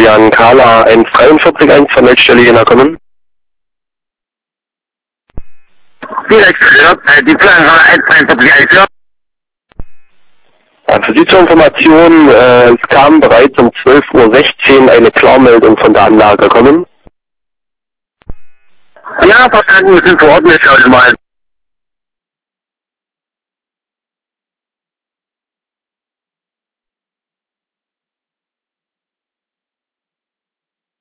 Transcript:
Jan Kala 1431 von Meldstelle Jena kommen. Direkt gehört, die Flankala 1431, ja. Für Sie zur Information, es kam bereits um 12:16 Uhr eine Klarmeldung von der Anlage kommen. Ja, verstanden, wir sind vor Ort, wir schauen mal.